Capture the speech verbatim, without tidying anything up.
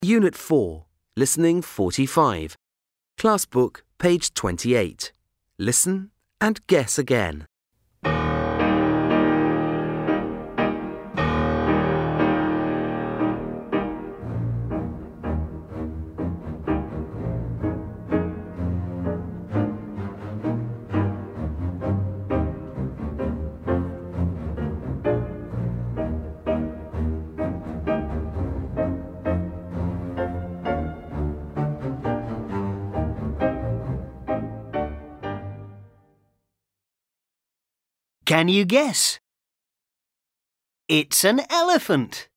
Unit four, Listening forty-five. Class book, page twenty-eight. Listen and guess again. Can you guess? It's an elephant.